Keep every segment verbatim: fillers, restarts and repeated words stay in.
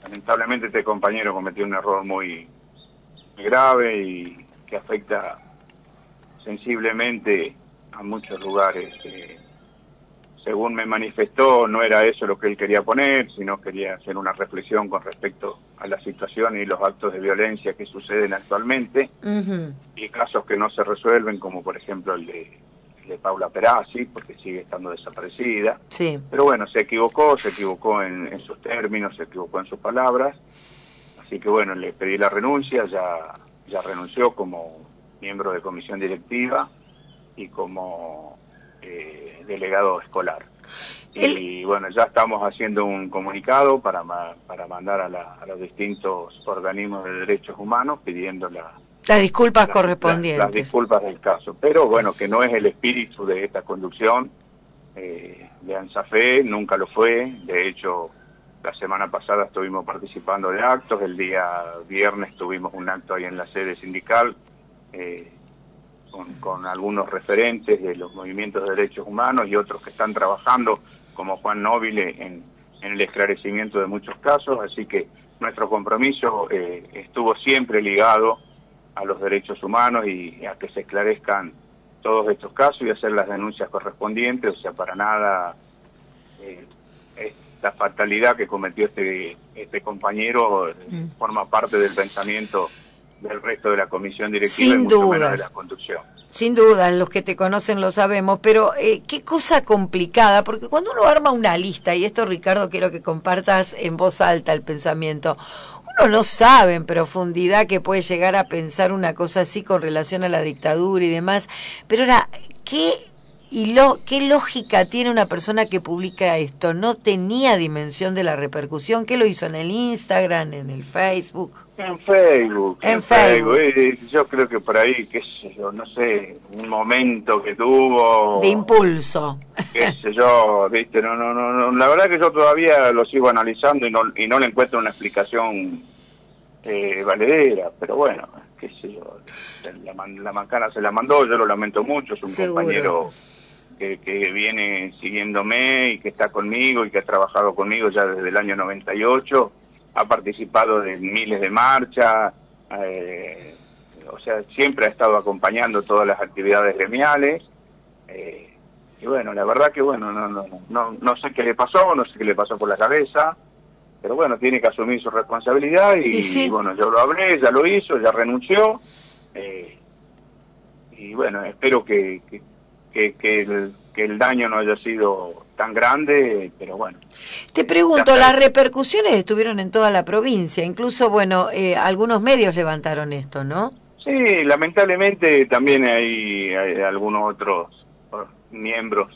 lamentablemente este compañero cometió un error muy, muy grave y que afecta sensiblemente a muchos lugares. Eh, según me manifestó, no era eso lo que él quería poner, sino quería hacer una reflexión con respecto a la situación y los actos de violencia que suceden actualmente, uh-huh. y casos que no se resuelven, como por ejemplo el de, el de Paula Perazzi, porque sigue estando desaparecida. Sí. Pero bueno, se equivocó, se equivocó en, en sus términos, se equivocó en sus palabras, así que bueno, le pedí la renuncia, ya, ya renunció como miembro de comisión directiva y como eh, delegado escolar. El... Y bueno, ya estamos haciendo un comunicado para, para mandar a, la, a los distintos organismos de derechos humanos pidiendo la, las disculpas la, correspondientes. La, las disculpas del caso. Pero bueno, que no es el espíritu de esta conducción eh, de ANSAFE, nunca lo fue. De hecho, la semana pasada estuvimos participando de actos, el día viernes tuvimos un acto ahí en la sede sindical, eh, Con, con algunos referentes de los movimientos de derechos humanos y otros que están trabajando, como Juan Nobile, en, en el esclarecimiento de muchos casos, así que nuestro compromiso eh, estuvo siempre ligado a los derechos humanos y a que se esclarezcan todos estos casos y hacer las denuncias correspondientes. O sea, para nada eh, esta fatalidad que cometió este, este compañero mm. forma parte del pensamiento del resto de la comisión directiva. Sin y mucho dudas. menos de la conducción. Sin duda, los que te conocen lo sabemos, pero eh, qué cosa complicada, porque cuando uno arma una lista, y esto Ricardo quiero que compartas en voz alta el pensamiento, uno no sabe en profundidad que puede llegar a pensar una cosa así con relación a la dictadura y demás, pero ahora, ¿qué... ¿Y lo, qué lógica tiene una persona que publica esto? ¿No tenía dimensión de la repercusión? ¿Qué lo hizo en el Instagram, en el Facebook? En Facebook. En, en Facebook. Facebook. Yo creo que por ahí, qué sé yo, no sé, un momento que tuvo... De impulso. Qué sé yo, viste, no, no, no, no. La verdad que yo todavía lo sigo analizando y no, y no le encuentro una explicación eh, valedera, pero bueno, qué sé yo, la, la macana se la mandó, yo lo lamento mucho, es un Seguro. compañero... Que, que viene siguiéndome y que está conmigo y que ha trabajado conmigo ya desde el año noventa y ocho, ha participado de miles de marchas, eh, o sea, siempre ha estado acompañando todas las actividades gremiales, eh, y bueno, la verdad que bueno, no, no, no, no sé qué le pasó, no sé qué le pasó por la cabeza, pero bueno, tiene que asumir su responsabilidad y, ¿Y sí? y bueno, yo lo hablé, ya lo hizo, ya renunció, eh, y bueno, espero que... que Que, que, el, que el daño no haya sido tan grande, pero bueno. Te pregunto, las repercusiones estuvieron en toda la provincia, incluso, bueno, eh, algunos medios levantaron esto, ¿no? Sí, lamentablemente también hay, hay algunos otros miembros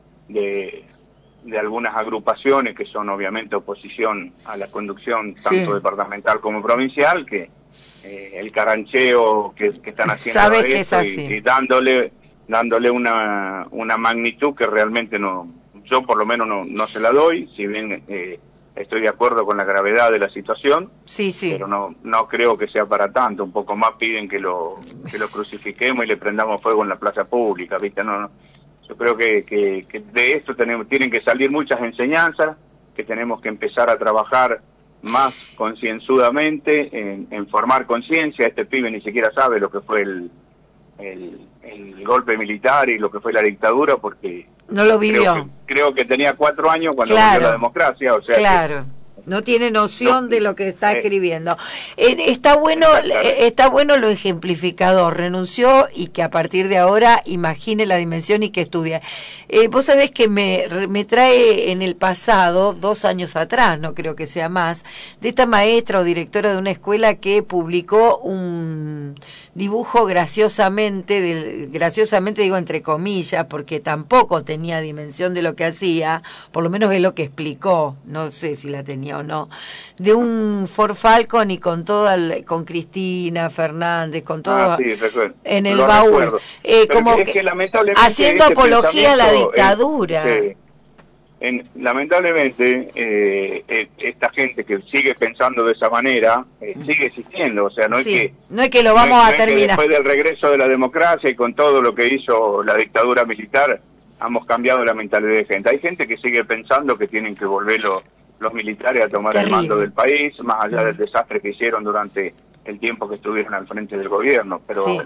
de, de algunas agrupaciones que son obviamente oposición a la conducción tanto sí. departamental como provincial, que eh, el carancheo que, que están haciendo Sabes de que esto es así. y, y dándole... dándole una una magnitud que realmente no, yo por lo menos no, no se la doy, si bien eh, estoy de acuerdo con la gravedad de la situación, sí, sí. pero no no creo que sea para tanto, un poco más piden que lo que lo crucifiquemos y le prendamos fuego en la plaza pública, ¿viste? No, no. Yo creo que, que, que de esto tenemos, tienen que salir muchas enseñanzas, que tenemos que empezar a trabajar más concienzudamente en, en formar conciencia. Este pibe ni siquiera sabe lo que fue el El, el golpe militar y lo que fue la dictadura, porque no lo vivió. Creo que, creo que tenía cuatro años cuando claro, volvió la democracia, o sea claro. que, no tiene noción no, de lo que está eh, escribiendo. Eh, está bueno, eh, está bueno lo ejemplificador. Renunció y que a partir de ahora imagine la dimensión y que estudie. Eh, vos sabés que me, me trae en el pasado, dos años atrás, no creo que sea más, de esta maestra o directora de una escuela que publicó un dibujo graciosamente, del, graciosamente digo entre comillas, porque tampoco tenía dimensión de lo que hacía, por lo menos es lo que explicó, no sé si la tenía o no, de un Ford Falcon y con toda el, con Cristina Fernández, con todo ah, sí, en el lo baúl, eh, como es que, que lamentablemente haciendo este apología a la dictadura. Es, eh, en, lamentablemente eh, eh, esta gente que sigue pensando de esa manera eh, sigue existiendo, o sea, no sí, es que no es que lo vamos no es, a no terminar. Es que después del regreso de la democracia y con todo lo que hizo la dictadura militar hemos cambiado la mentalidad de gente. Hay gente que sigue pensando que tienen que volverlo los militares a tomar Terrible. el mando del país, más allá del desastre que hicieron durante el tiempo que estuvieron al frente del gobierno. Pero Sí.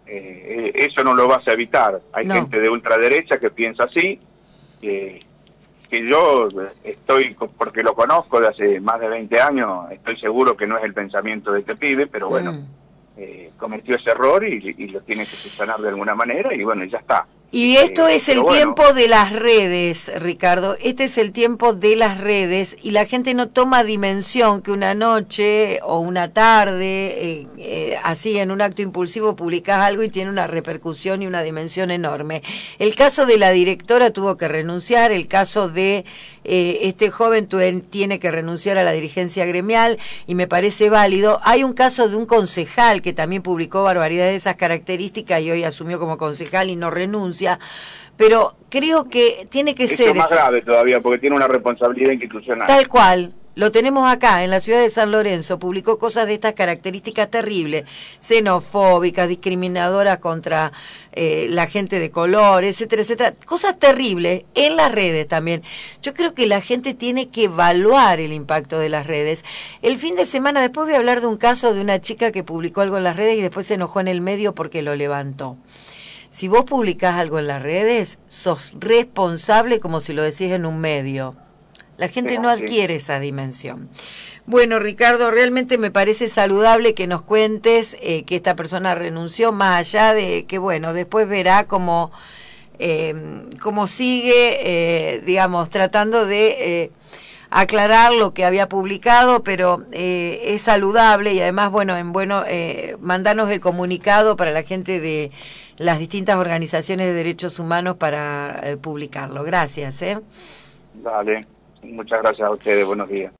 eh, eso no lo vas a evitar. Hay No. gente de ultraderecha que piensa así, que, que yo estoy, porque lo conozco de hace más de veinte años, estoy seguro que no es el pensamiento de este pibe, pero bueno, Mm. eh, cometió ese error y, y lo tiene que subsanar de alguna manera y bueno, ya está. Y esto Eh, es el pero bueno. tiempo de las redes, Ricardo. Este es el tiempo de las redes y la gente no toma dimensión que una noche o una tarde, eh, eh, así en un acto impulsivo, publicás algo y tiene una repercusión y una dimensión enorme. El caso de la directora tuvo que renunciar, el caso de eh, este joven tu- tiene que renunciar a la dirigencia gremial y me parece válido. Hay un caso de un concejal que también publicó barbaridades de esas características y hoy asumió como concejal y no renuncia. Pero creo que tiene que Esto ser es más grave todavía porque tiene una responsabilidad institucional. tal cual. Lo tenemos acá, en la ciudad de San Lorenzo. Publicó cosas de estas características terribles, xenofóbicas, discriminadoras contra eh, la gente de color, etcétera, etcétera. Cosas terribles en las redes también. Yo creo que la gente tiene que evaluar el impacto de las redes. El fin de semana, después voy a hablar de un caso de una chica que publicó algo en las redes y después se enojó en el medio porque lo levantó. Si vos publicás algo en las redes, sos responsable como si lo decís en un medio. La gente no adquiere esa dimensión. Bueno, Ricardo, realmente me parece saludable que nos cuentes eh, que esta persona renunció, más allá de que, bueno, después verá cómo, eh, cómo sigue, eh, digamos, tratando de eh, aclarar lo que había publicado, pero eh, es saludable y además, bueno, en bueno, eh, mandanos el comunicado para la gente de las distintas organizaciones de derechos humanos para eh, publicarlo. Gracias, ¿eh? Dale, muchas gracias a ustedes, buenos días.